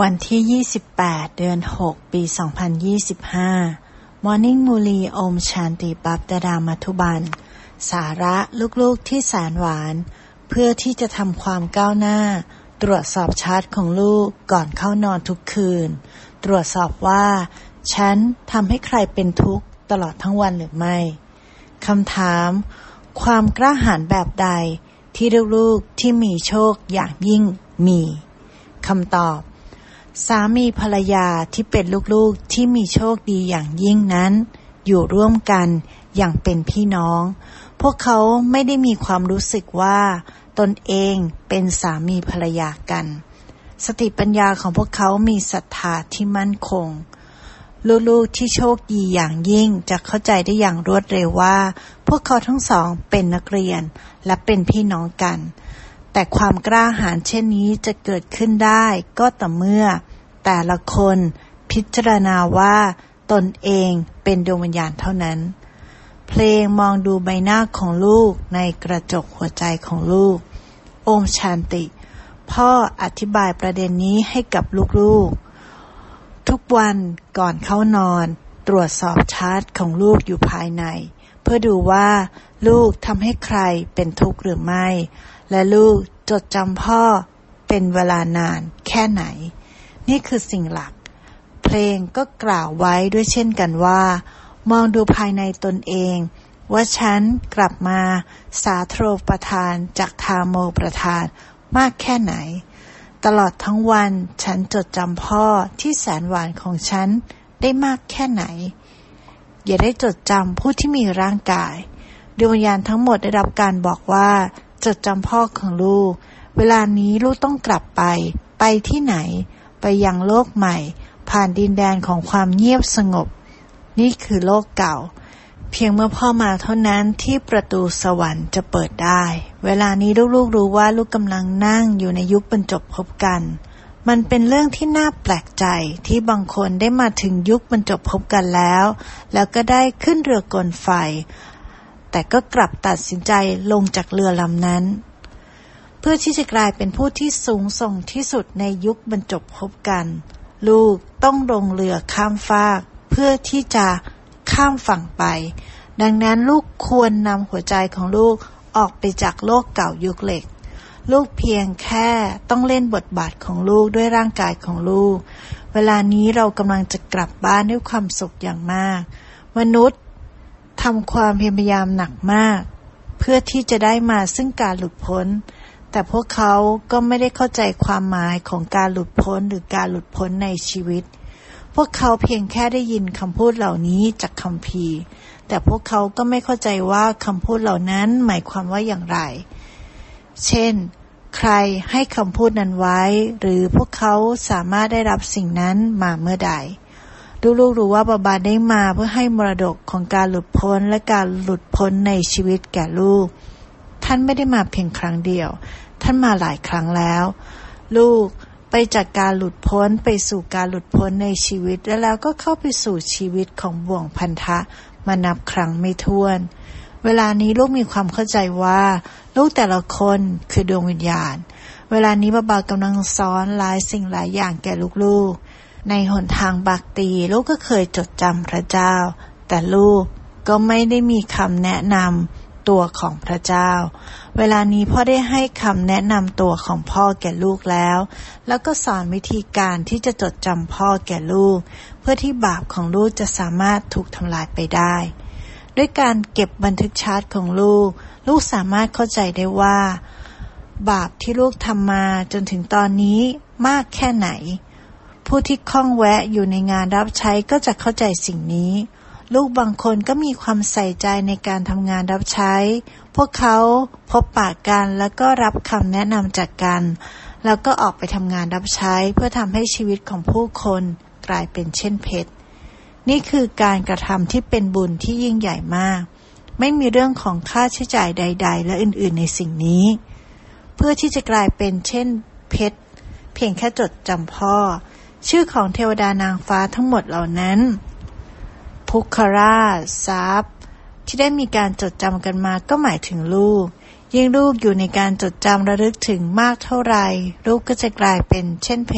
วันที่28เดือน6ปี2025 Morning Muli Om Shanti Babdada Mathuban สาระลูกๆที่แสนหวานเพื่อที่จะทำความก้าวหน้าตรวจสอบชาร์ตของลูกก่อนเข้านอนทุกคืนตรวจสอบว่าฉันทำให้ใครเป็นทุกข์ตลอดทั้งวันหรือไม่คำถามความกล้าหาญแบบใดที่ลูกๆที่มีโชคอย่างยิ่งมีคำตอบสามีภรรยาที่เป็นลูกๆที่มีโชคดีอย่างยิ่งนั้นอยู่ร่วมกันอย่างเป็นพี่น้องพวกเขาไม่ได้มีความรู้สึกว่าตนเองเป็นสามีภรรยากันสติปัญญาของพวกเขามีศรัทธาที่มั่นคงลูกๆที่โชคดีอย่างยิ่งจะเข้าใจได้อย่างรวดเร็วว่าพวกเขาทั้งสองเป็นนักเรียนและเป็นพี่น้องกันแต่ความกล้าหาญเช่นนี้จะเกิดขึ้นได้ก็ต่อเมื่อแต่ละคนพิจารณาว่าตนเองเป็นดวงวิญญาณเท่านั้นเพลงมองดูใบหน้าของลูกในกระจกหัวใจของลูกโอมชันติพ่ออธิบายประเด็นนี้ให้กับลูกๆทุกวันก่อนเข้านอนตรวจสอบชาร์ตของลูกอยู่ภายในเพื่อดูว่าลูกทำให้ใครเป็นทุกข์หรือไม่และลูกจดจำพ่อเป็นเวลานานแค่ไหนนี่คือสิ่งหลักเพลงก็กล่าวไว้ด้วยเช่นกันว่ามองดูภายในตนเองว่าฉันกลับมาสาโทประทานจากทาโมประทานมากแค่ไหนตลอดทั้งวันฉันจดจำพ่อที่แสนหวานของฉันได้มากแค่ไหนอย่าได้จดจำผู้ที่มีร่างกายดวงวิญญาณทั้งหมดได้รับการบอกว่าจดจำพ่อของลูกเวลานี้ลูกต้องกลับไปที่ไหนไปยังโลกใหม่ผ่านดินแดนของความเงียบสงบนี่คือโลกเก่าเพียงเมื่อพ่อมาเท่านั้นที่ประตูสวรรค์จะเปิดได้เวลานี้ลูกๆรู้ว่าลูกกำลังนั่งอยู่ในยุคบรรจบพบกันมันเป็นเรื่องที่น่าแปลกใจที่บางคนได้มาถึงยุคบรรจบพบกันแล้วก็ได้ขึ้นเรือกลไฟแต่ก็กลับตัดสินใจลงจากเรือลำนั้นเพื่อที่จะกลายเป็นผู้ที่สูงส่งที่สุดในยุคบรรจบพบกันลูกต้องลงเรือข้ามฟากเพื่อที่จะข้ามฝั่งไปดังนั้นลูกควรนำหัวใจของลูกออกไปจากโลกเก่ายุคเหล็กลูกเพียงแค่ต้องเล่นบทบาทของลูกด้วยร่างกายของลูกเวลานี้เรากำลังจะกลับบ้านด้วยความสุขอย่างมากมนุษย์ทำความพยายามหนักมากเพื่อที่จะได้มาซึ่งการหลุดพ้นแต่พวกเขาก็ไม่ได้เข้าใจความหมายของการหลุดพ้นหรือการหลุดพ้นในชีวิตพวกเขาเพียงแค่ได้ยินคำพูดเหล่านี้จากคัมภีร์แต่พวกเขาก็ไม่เข้าใจว่าคำพูดเหล่านั้นหมายความว่าอย่างไรเช่นใครให้คำพูดนั้นไว้หรือพวกเขาสามารถได้รับสิ่งนั้นมาเมื่อใดลูกๆรู้ว่าบาบาได้มาเพื่อให้มรดกของการหลุดพ้นและการหลุดพ้นในชีวิตแก่ลูกท่านไม่ได้มาเพียงครั้งเดียวท่านมาหลายครั้งแล้วลูกไปจากการหลุดพ้นไปสู่การหลุดพ้นในชีวิตแล้วก็เข้าไปสู่ชีวิตของบ่วงพันธะมานับครั้งไม่ถ้วนเวลานี้ลูกมีความเข้าใจว่าลูกแต่ละคนคือดวงวิญญาณเวลานี้บาบากำลังสอนหลายสิ่งหลายอย่างแก่ลูกๆในหนทางบักตีลูกก็เคยจดจำพระเจ้าแต่ลูกก็ไม่ได้มีคำแนะนำตัวของพระเจ้าเวลานี้พ่อได้ให้คำแนะนำตัวของพ่อแก่ลูกแล้วก็สอนวิธีการที่จะจดจำพ่อแก่ลูกเพื่อที่บาปของลูกจะสามารถถูกทำลายไปได้ด้วยการเก็บบันทึกชาร์ตของลูกสามารถเข้าใจได้ว่าบาปที่ลูกทำมาจนถึงตอนนี้มากแค่ไหนผู้ที่คล่องแวะอยู่ในงานรับใช้ก็จะเข้าใจสิ่งนี้ลูกบางคนก็มีความใส่ใจในการทำงานรับใช้พวกเขาพบปะกันแล้วก็รับคำแนะนำจากกันแล้วก็ออกไปทำงานรับใช้เพื่อทำให้ชีวิตของผู้คนกลายเป็นเช่นเพชรนี่คือการกระทำที่เป็นบุญที่ยิ่งใหญ่มากไม่มีเรื่องของค่าใช้จ่ายใดๆและอื่นๆในสิ่งนี้เพื่อที่จะกลายเป็นเช่นเพชรเพียงแค่จดจำพ่อชื่อของเทวดานางฟ้าทั้งหมดเหล่านั้นพุคราทรัพย์ที่ได้มีการจดจำกันมาก็หมายถึงลูกยิ่งลูกอยู่ในการจดจำระลึกถึงมากเท่าไรลูกก็จะกลายเป็นเช่นเพชร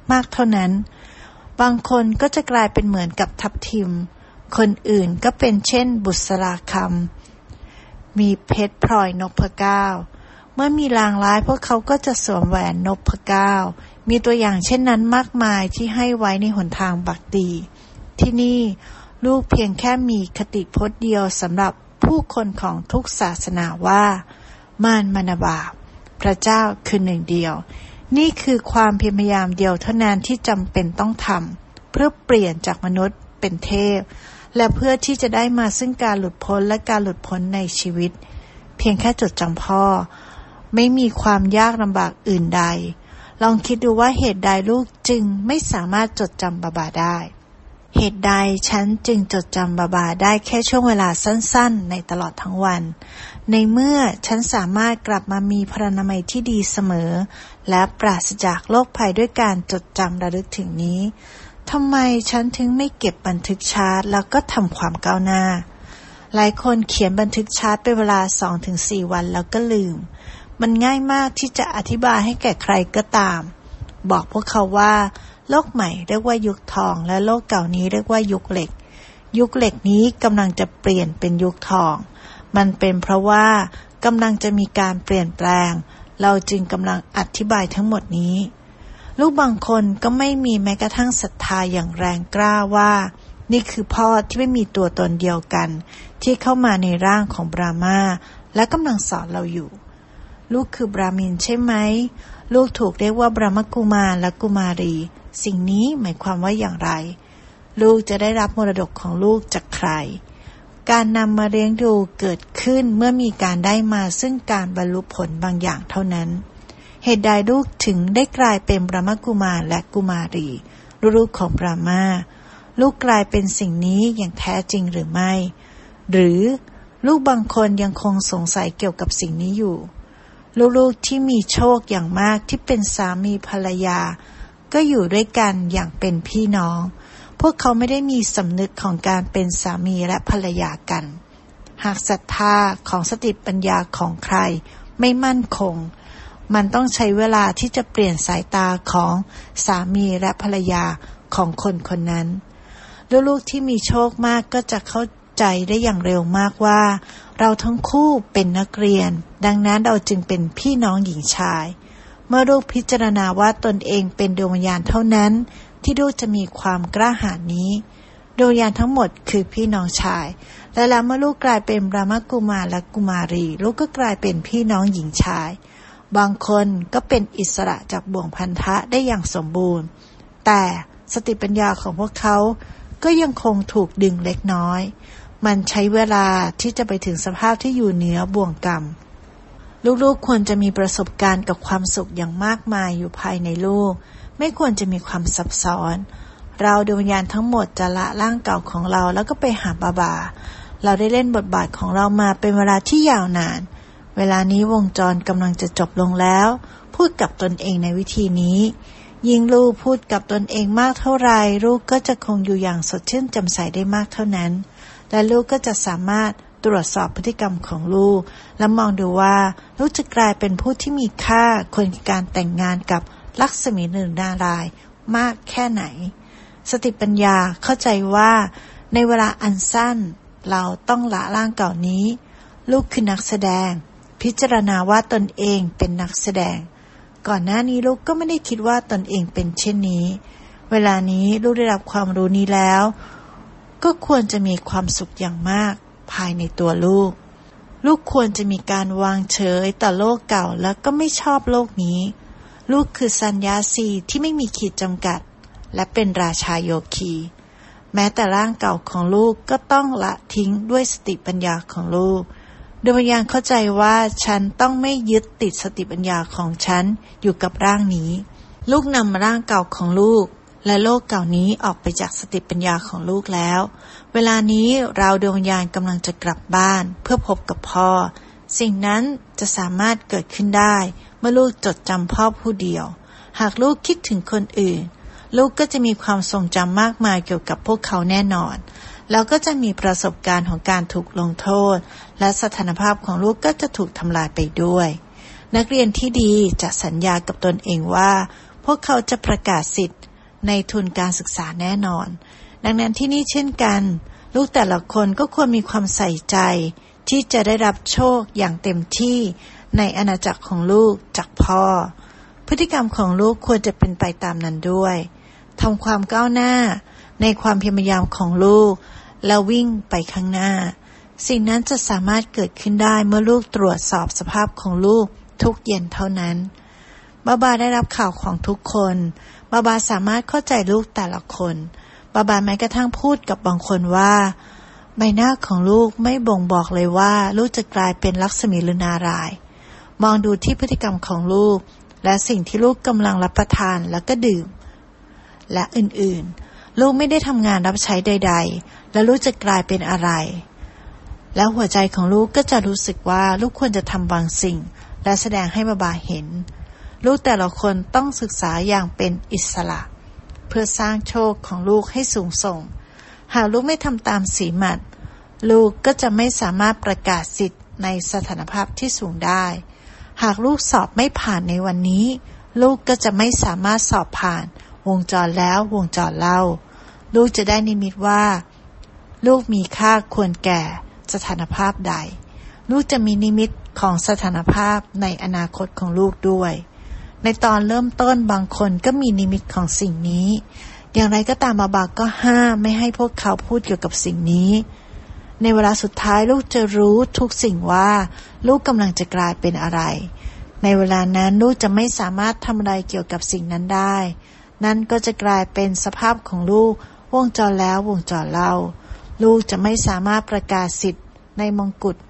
มากๆเท่านั้นบางคนก็จะกลายเป็นเหมือนกับทับทิมคนอื่นก็เป็นเช่นบุษราคำมีเพชรพลอยนพเก้าเมื่อมีลางร้ายพวกเขาก็จะสวมแหวนนพเก้ามีตัวอย่างเช่นนั้นมากมายที่ให้ไว้ในหนทางบักดีที่นี่ลูกเพียงแค่มีคติพจน์เดียวสำหรับผู้คนของทุกศาสนาว่ามารมนบาปพระเจ้าคือหนึ่งเดียวนี่คือความพยายามเดียวเท่านั้นที่จำเป็นต้องทำเพื่อเปลี่ยนจากมนุษย์เป็นเทพและเพื่อที่จะได้มาซึ่งการหลุดพ้นและการหลุดพ้นในชีวิตเพียงแค่จดจำพ่อไม่มีความยากลำบากอื่นใดลองคิดดูว่าเหตุใดลูกจึงไม่สามารถจดจำบาบาได้เหตุใดฉันจึงจดจำบาบาได้แค่ช่วงเวลาสั้นๆในตลอดทั้งวันในเมื่อฉันสามารถกลับมามีพลานามัยที่ดีเสมอและปราศจากโรคภัยด้วยการจดจำระลึกถึงนี้ทำไมฉันถึงไม่เก็บบันทึกชาร์ตแล้วก็ทำความก้าวหน้าหลายคนเขียนบันทึกชาร์ตเป็นเวลา 2-4 วันแล้วก็ลืมมันง่ายมากที่จะอธิบายให้แก่ใครก็ตามบอกพวกเขาว่าโลกใหม่เรียกว่ายุคทองและโลกเก่านี้เรียกว่ายุคเหล็กยุคเหล็กนี้กำลังจะเปลี่ยนเป็นยุคทองมันเป็นเพราะว่ากำลังจะมีการเปลี่ยนแปลงเราจึงกำลังอธิบายทั้งหมดนี้ลูกบางคนก็ไม่มีแม้กระทั่งศรัทธาอย่างแรงกล้าว่านี่คือพ่อที่ไม่มีตัวตนเดียวกันที่เข้ามาในร่างของบรามาและกำลังสอนเราอยู่ลูกคือบราหมินใช่ไหมลูกถูกเรียกว่าบรามกุมารและกุมารีสิ่งนี้หมายความว่าอย่างไรลูกจะได้รับมรดกของลูกจากใครการนำมาเลี้ยงดูเกิดขึ้นเมื่อมีการได้มาซึ่งการบรรลุผลบางอย่างเท่านั้นเหตุใดลูกถึงได้กลายเป็นบรามกุมารและกุมารีลูกของบรามาลูกกลายเป็นสิ่งนี้อย่างแท้จริงหรือไม่หรือลูกบางคนยังคงสงสัยเกี่ยวกับสิ่งนี้อยู่ลูกๆที่มีโชคอย่างมากที่เป็นสามีภรรยาก็อยู่ด้วยกันอย่างเป็นพี่น้องพวกเขาไม่ได้มีสำนึกของการเป็นสามีและภรรยากันหากศรัทธาของสติปัญญาของใครไม่มั่นคงมันต้องใช้เวลาที่จะเปลี่ยนสายตาของสามีและภรรยาของคนคนนั้นลูกๆที่มีโชคมากก็จะเข้าใจได้อย่างเร็วมากว่าเราทั้งคู่เป็นนักเรียนดังนั้นเราจึงเป็นพี่น้องหญิงชายเมื่อลูกพิจารณาว่าตนเองเป็นดวงวิญญาณเท่านั้นที่ลูกจะมีความกล้าหาญนี้ดวงวิญญาณทั้งหมดคือพี่น้องชายและแล้วเมื่อลูกกลายเป็นบรามกุมารและกุมารีลูกก็กลายเป็นพี่น้องหญิงชายบางคนก็เป็นอิสระจากบ่วงพันธะได้อย่างสมบูรณ์แต่สติปัญญาของพวกเขาก็ยังคงถูกดึงเล็กน้อยมันใช้เวลาที่จะไปถึงสภาพที่อยู่เหนือบ่วงกรรมลูกๆควรจะมีประสบการณ์กับความสุขอย่างมากมายอยู่ภายในลูกไม่ควรจะมีความซับซ้อนเราดวงวิญญาณทั้งหมดจะละร่างเก่าของเราแล้วก็ไปหาบาบาเราได้เล่นบทบาทของเรามาเป็นเวลาที่ยาวนานเวลานี้วงจรกำลังจะจบลงแล้วพูดกับตนเองในวิธีนี้ยิ่งลูกพูดกับตนเองมากเท่าไรลูกก็จะคงอยู่อย่างสดชื่นแจ่มใสได้มากเท่านั้นและลูกก็จะสามารถตรวจสอบพฤติกรรมของลูกและมองดูว่าลูกจะกลายเป็นผู้ที่มีค่าควรแก่การแต่งงานกับลักษมีหนึ่งนารายณ์มากแค่ไหนสติปัญญาเข้าใจว่าในเวลาอันสั้นเราต้องละร่างเก่านี้ลูกคือนักแสดงพิจารณาว่าตนเองเป็นนักแสดงก่อนหน้านี้ลูกก็ไม่ได้คิดว่าตนเองเป็นเช่นนี้เวลานี้ลูกได้รับความรู้นี้แล้วก็ควรจะมีความสุขอย่างมากภายในตัวลูกควรจะมีการวางเฉยต่อโลกเก่าแล้วก็ไม่ชอบโลกนี้ลูกคือสัญญาสีที่ไม่มีขีดจำกัดและเป็นราชาโยคีแม้แต่ร่างเก่าของลูกก็ต้องละทิ้งด้วยสติปัญญาของลูกดวงวิญญาณเข้าใจว่าฉันต้องไม่ยึดติดสติปัญญาของฉันอยู่กับร่างนี้ลูกนำร่างเก่าของลูกและโลกเก่านี้ออกไปจากสติปัญญาของลูกแล้วเวลานี้เราดวงวิญญาณกำลังจะกลับบ้านเพื่อพบกับพ่อสิ่งนั้นจะสามารถเกิดขึ้นได้เมื่อลูกจดจำพ่อผู้เดียวหากลูกคิดถึงคนอื่นลูกก็จะมีความทรงจำมากมายเกี่ยวกับพวกเขาแน่นอนแล้วก็จะมีประสบการณ์ของการถูกลงโทษและสถานภาพของลูกก็จะถูกทำลายไปด้วยนักเรียนที่ดีจะสัญญากับตนเองว่าพวกเขาจะประกาศสิทธิ์ในทุนการศึกษาแน่นอนดังนั้นที่นี่เช่นกันลูกแต่ละคนก็ควรมีความใส่ใจที่จะได้รับโชคอย่างเต็มที่ในอาณาจักรของลูกจากพ่อพฤติกรรมของลูกควรจะเป็นไปตามนั้นด้วยทำความก้าวหน้าในความพยายามของลูกแล้ววิ่งไปข้างหน้าสิ่งนั้นจะสามารถเกิดขึ้นได้เมื่อลูกตรวจสอบสภาพของลูกทุกเย็นเท่านั้นบาบาได้รับข่าวของทุกคนบาบาสามารถเข้าใจลูกแต่ละคนบาบาแม้กระทั่งพูดกับบางคนว่าใบหน้าของลูกไม่บ่งบอกเลยว่าลูกจะกลายเป็นลักษมีหรือนารายณ์มองดูที่พฤติกรรมของลูกและสิ่งที่ลูกกำลังรับประทานแล้วก็ดื่มและอื่นๆลูกไม่ได้ทำงานรับใช้ใดๆและลูกจะกลายเป็นอะไรแล้วหัวใจของลูกก็จะรู้สึกว่าลูกควรจะทำบางสิ่งและแสดงให้บาบาเห็นลูกแต่ละคนต้องศึกษาอย่างเป็นอิสระเพื่อสร้างโชคของลูกให้สูงส่งหากลูกไม่ทำตามสีหมัดลูกก็จะไม่สามารถประกาศสิทธิ์ในสถานภาพที่สูงได้หากลูกสอบไม่ผ่านในวันนี้ลูกก็จะไม่สามารถสอบผ่านวงจรแล้ววงจรเล่าลูกจะได้นิมิตว่าลูกมีค่าควรแก่สถานภาพใดลูกจะมีนิมิตของสถานภาพในอนาคตของลูกด้วยในตอนเริ่มต้นบางคนก็มีนิมิตของสิ่งนี้อย่างไรก็ตามบาบาก็ห้ามไม่ให้พวกเขาพูดเกี่ยวกับสิ่งนี้ในเวลาสุดท้ายลูกจะรู้ทุกสิ่งว่าลูกกำลังจะกลายเป็นอะไรในเวลานั้นลูกจะไม่สามารถทำอะไรเกี่ยวกับสิ่งนั้นได้นั่นก็จะกลายเป็นสภาพของลูกวงจรแล้ววงจรเล่าลูกจะไม่สามารถประกาศสิทธิ์ในมงกุฎ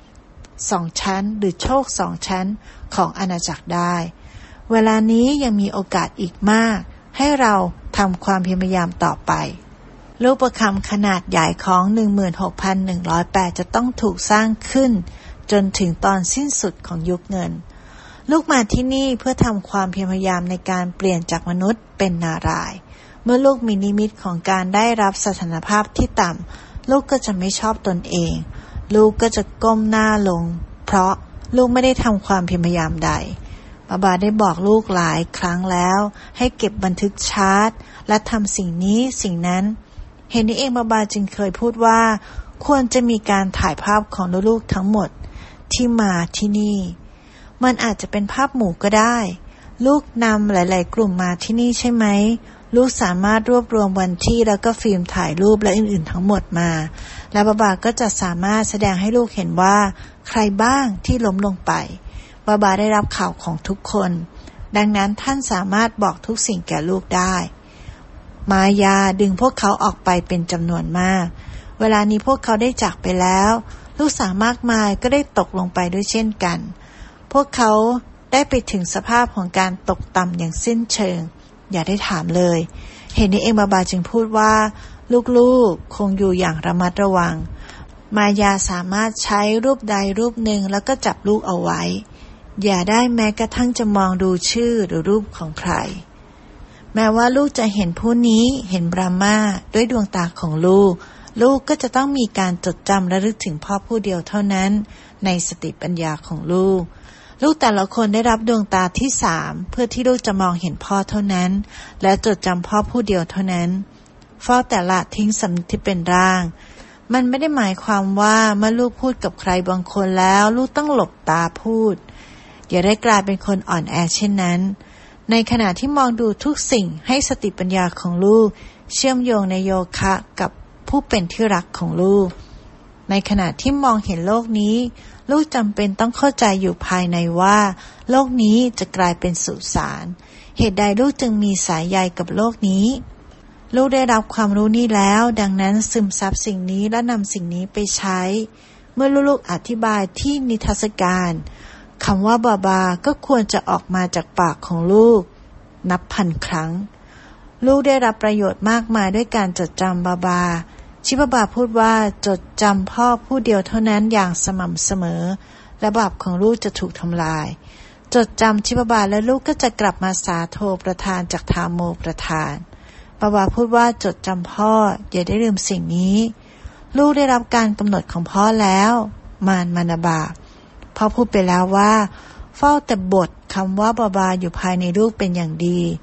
2 ชั้นหรือโชค2 ชั้นของอาณาจักรได้เวลานี้ยังมีโอกาสอีกมากให้เราทำความพยายามต่อไปรูปประคำขนาดใหญ่ของ 16,108 จะต้องถูกสร้างขึ้นจนถึงตอนสิ้นสุดของยุคเงินลูกมาที่นี่เพื่อทำความพยายามในการเปลี่ยนจากมนุษย์เป็นนารายณ์เมื่อลูกมีนิมิตของการได้รับสถานภาพที่ต่ำลูกก็จะไม่ชอบตนเองลูกก็จะก้มหน้าลงเพราะลูกไม่ได้ทำความพยายามใดบาบาได้บอกลูกหลายครั้งแล้วให้เก็บบันทึกชาร์ตและทำสิ่งนี้สิ่งนั้นเห็นนี้เองบาบาจึงเคยพูดว่าควรจะมีการถ่ายภาพของลูกๆทั้งหมดที่มาที่นี่มันอาจจะเป็นภาพหมู่ก็ได้ลูกนำหลายๆกลุ่มมาที่นี่ใช่ไหมลูกสามารถรวบรวมวันที่แล้วก็ฟิล์มถ่ายรูปและอื่นๆทั้งหมดมาและบาบาก็จะสามารถแสดงให้ลูกเห็นว่าใครบ้างที่ล้มลงไปบาบาได้รับข่าวของทุกคนดังนั้นท่านสามารถบอกทุกสิ่งแก่ลูกได้มายาดึงพวกเขาออกไปเป็นจำนวนมากเวลานี้พวกเขาได้จากไปแล้วลูกสาวมากมายก็ได้ตกลงไปด้วยเช่นกันพวกเขาได้ไปถึงสภาพของการตกต่ำอย่างสิ้นเชิงอย่าได้ถามเลยเหตุนี้เองบาบาจึงพูดว่าลูกๆคงอยู่อย่างระมัดระวังมายาสามารถใช้รูปใดรูปหนึ่งแล้วก็จับลูกเอาไว้อย่าได้แม้กระทั่งจะมองดูชื่อหรือรูปของใครแม้ว่าลูกจะเห็นผู้นี้เห็นบรามาด้วยดวงตาของลูกก็จะต้องมีการจดจำและระลึกถึงพ่อผู้เดียวเท่านั้นในสติปัญญาของลูกแต่ละคนได้รับดวงตาที่3เพื่อที่ลูกจะมองเห็นพ่อเท่านั้นและจดจำพ่อผู้เดียวเท่านั้นเฝ้าแต่ละทิ้งสำนึกที่เป็นร่างมันไม่ได้หมายความว่าเมื่อลูกพูดกับใครบางคนแล้วลูกต้องหลบตาพูดอย่าได้กลายเป็นคนอ่อนแอเช่นนั้นในขณะที่มองดูทุกสิ่งให้สติปัญญาของลูกเชื่อมโยงในโยคะกับผู้เป็นที่รักของลูกในขณะที่มองเห็นโลกนี้ลูกจำเป็นต้องเข้าใจอยู่ภายในว่าโลกนี้จะกลายเป็นสุสานเหตุใดลูกจึงมีสายใยกับโลกนี้ลูกได้รับความรู้นี้แล้วดังนั้นซึมซับสิ่งนี้และนำสิ่งนี้ไปใช้เมื่อลูกๆอธิบายที่นิทรรศการคำว่าบาบาก็ควรจะออกมาจากปากของลูกนับพันครั้งลูกได้รับประโยชน์มากมายด้วยการจดจำบาบาชิบาบาพูดว่าจดจำพ่อผู้เดียวเท่านั้นอย่างสม่ำเสมอและบาปของลูกจะถูกทำลายจดจำชิบาบาและลูกก็จะกลับมาสาโทประทานจากธาโมประทานบาบาพูดว่าจดจำพ่ออย่าได้ลืมสิ่งนี้ลูกได้รับการกำหนดของพ่อแล้วมานบาพ่อพูดไปแล้วว่าเฝ้าแต่บทคำว่าบาบาอยู่ภายในลูกเป็นอย่างดี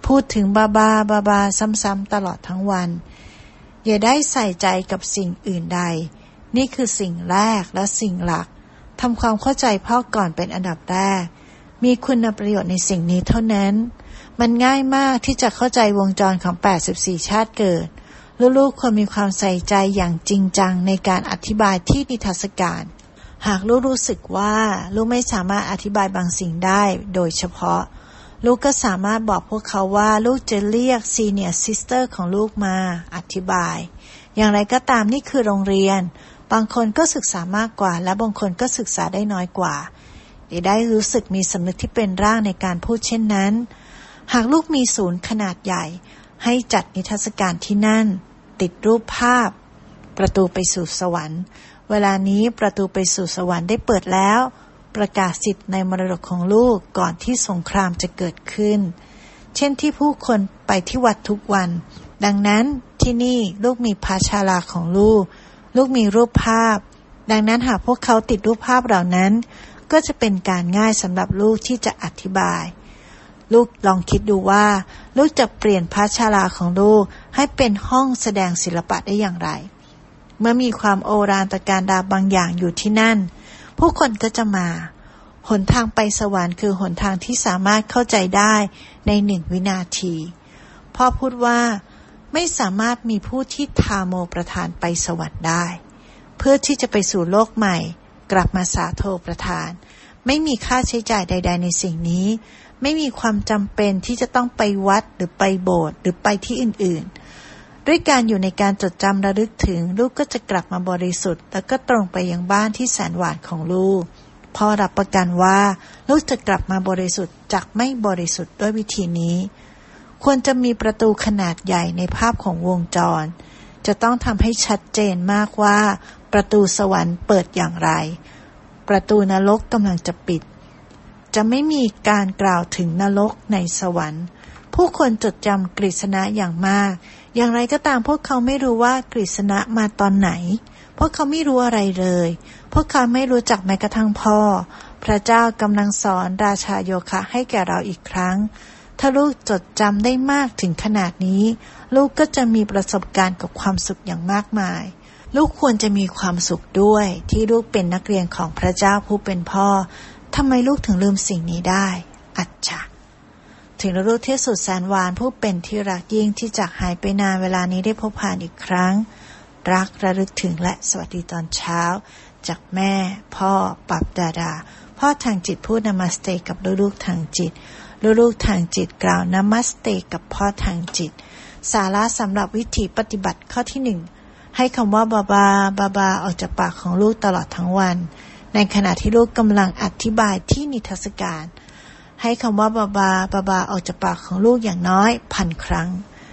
พูดถึงบาบาซ้ำๆตลอดทั้งวันอย่าได้ใส่ใจกับสิ่งอื่นใดนี่คือสิ่งแรกและสิ่งหลักทำความเข้าใจพ่อก่อนเป็นอันดับแรกมีคุณประโยชน์ในสิ่งนี้เท่านั้นมันง่ายมากที่จะเข้าใจวงจรของ84ชาติเกิดลูกๆควรมีความใส่ใจอย่างจริงจังในการอธิบายที่นิทรรศการหากลูกรู้สึกว่าลูกไม่สามารถอธิบายบางสิ่งได้โดยเฉพาะลูกก็สามารถบอกพวกเขาว่าลูกจะเรียกซีเนียร์ซิสเตอร์ของลูกมาอธิบายอย่างไรก็ตามนี่คือโรงเรียนบางคนก็ศึกษามากกว่าและบางคนก็ศึกษาได้น้อยกว่าได้รู้สึกมีสำนึกที่เป็นร่างในการพูดเช่นนั้นหากลูกมีศูนย์ขนาดใหญ่ให้จัดนิทรรศการที่นั่นติดรูปภาพประตูไปสู่สวรรค์เวลานี้ประตูไปสู่สวรรค์ได้เปิดแล้วประกาศสิทธิ์ในมรดกของลูกก่อนที่สงครามจะเกิดขึ้นเช่นที่ผู้คนไปที่วัดทุกวันดังนั้นที่นี่ลูกมีภาชาลาของลูกมีรูปภาพดังนั้นหากพวกเขาติดรูปภาพเหล่านั้นก็จะเป็นการง่ายสำหรับลูกที่จะอธิบายลูกลองคิดดูว่าลูกจะเปลี่ยนภาชาลาของลูกให้เป็นห้องแสดงศิลปะได้อย่างไรเมื่อมีความโอฬารตระการตาบางอย่างอยู่ที่นั่นผู้คนก็จะมาหนทางไปสวรรค์คือหนทางที่สามารถเข้าใจได้ใน1 วินาทีพ่อพูดว่าไม่สามารถมีผู้ที่ทาโมประทานไปสวรรค์ได้เพื่อที่จะไปสู่โลกใหม่กลับมาสาโทประทานไม่มีค่าใช้จ่ายใดๆในสิ่งนี้ไม่มีความจำเป็นที่จะต้องไปวัดหรือไปโบสถ์หรือไปที่อื่นๆด้วยการอยู่ในการจดจำระลึกถึงลูกก็จะกลับมาบริสุทธิ์แล้วก็ตรงไปยังบ้านที่แสนหวานของลูกพ่อรับประกันว่าลูกจะกลับมาบริสุทธิ์จากไม่บริสุทธิ์ด้วยวิธีนี้ควรจะมีประตูขนาดใหญ่ในภาพของวงจรจะต้องทำให้ชัดเจนมากว่าประตูสวรรค์เปิดอย่างไรประตูนรกกำลังจะปิดจะไม่มีการกล่าวถึงนรกในสวรรค์ผู้คนจดจำกฤษณะอย่างมากอย่างไรก็ตามพวกเขาไม่รู้ว่ากฤษณะมาตอนไหนพวกเขาไม่รู้อะไรเลยพวกเขาไม่รู้จักแม้กระทั่งพ่อพระเจ้ากำลังสอนราชาโยคะให้แก่เราอีกครั้งถ้าลูกจดจำได้มากถึงขนาดนี้ลูกก็จะมีประสบการณ์กับความสุขอย่างมากมายลูกควรจะมีความสุขด้วยที่ลูกเป็นนักเรียนของพระเจ้าผู้เป็นพ่อทำไมลูกถึงลืมสิ่งนี้ได้อัจฉริยะถึงลูกที่สุดแสนหวานผู้เป็นที่รักยิ่งที่จากหายไปนานเวลานี้ได้พบผ่านอีกครั้งรักระลึกถึงและสวัสดีตอนเช้าจากแม่พ่อปับดาดาพ่อทางจิตพูดนามัสเตกับลูกๆทางจิตลูกๆทางจิตกล่าวนามัสเตกับพ่อทางจิตสาระสำหรับวิธีปฏิบัติข้อที่1ให้คำว่าบาบาออกจากปากของลูกตลอดทั้งวันในขณะที่ลูกกำลังอธิบายที่นิทรรศการให้คำว่าบาบาออกจากปากของลูกอย่างน้อย1,000 ครั้ง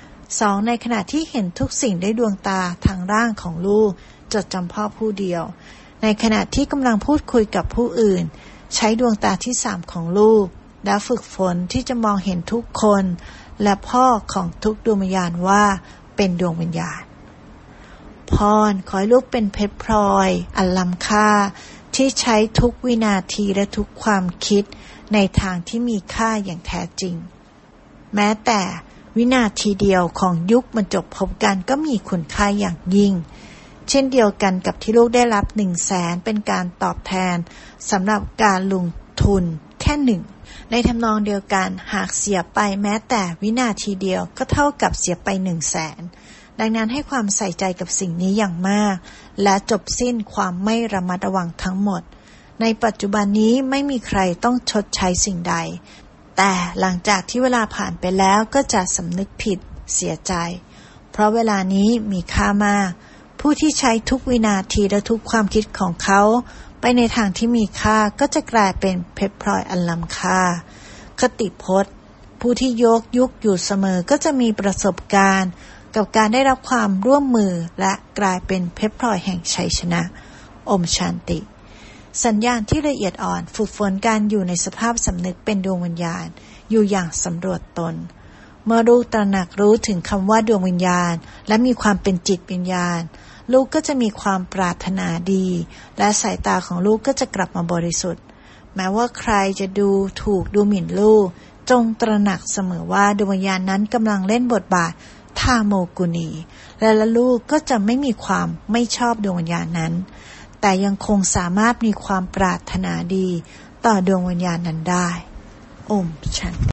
2ในขณะที่เห็นทุกสิ่งด้วยดวงตาทางร่างของลูกจดจำพ่อผู้เดียวในขณะที่กำลังพูดคุยกับผู้อื่นใช้ดวงตาที่3ของลูกและฝึกฝนที่จะมองเห็นทุกคนและพ่อของทุกดวงวิญญาณว่าเป็นดวงวิญญาณพรขอให้ลูกเป็นเพชรพลอยอันล้ำค่าที่ใช้ทุกวินาทีและทุกความคิดในทางที่มีค่าอย่างแท้จริงแม้แต่วินาทีเดียวของยุคบรรจบพบกันก็มีคุณค่าอย่างยิ่งเช่นเดียวกันกับที่ลูกได้รับ100,000เป็นการตอบแทนสำหรับการลงทุนแค่1ในทำนองเดียวกันหากเสียไปแม้แต่วินาทีเดียวก็เท่ากับเสียไป100,000ดังนั้นให้ความใส่ใจกับสิ่งนี้อย่างมากและจบสิ้นความไม่ระมัดระวังทั้งหมดในปัจจุบันนี้ไม่มีใครต้องชดใช้สิ่งใดแต่หลังจากที่เวลาผ่านไปแล้วก็จะสำนึกผิดเสียใจเพราะเวลานี้มีค่ามากผู้ที่ใช้ทุกวินาทีและทุกความคิดของเขาไปในทางที่มีค่าก็จะกลายเป็นเพชรพลอยอันล้ำค่าคติพจน์ผู้ที่ยกยุคอยู่เสมอก็จะมีประสบการณ์กับการได้รับความร่วมมือและกลายเป็นเพชรพลอยแห่งชัยชนะอมชันติสัญญาณที่ละเอียดอ่อนฝึกฝนการอยู่ในสภาพสำนึกเป็นดวงวิญญาณอยู่อย่างสำรวจตนเมื่อลูกตระหนักรู้ถึงคำว่าดวงวิญญาณและมีความเป็นจิตวิญญาณลูกก็จะมีความปรารถนาดีและสายตาของลูกก็จะกลับมาบริสุทธิ์แม้ว่าใครจะดูถูกดูหมิ่นลูกจงตระหนักเสมอว่าดวงวิญญาณนั้นกำลังเล่นบทบาททาโมกุนีและลูกก็จะไม่มีความไม่ชอบดวงวิญญาณนั้นแต่ยังคงสามารถมีความปรารถนาดีต่อดวงวิญญาณนั้นได้โอมชันติ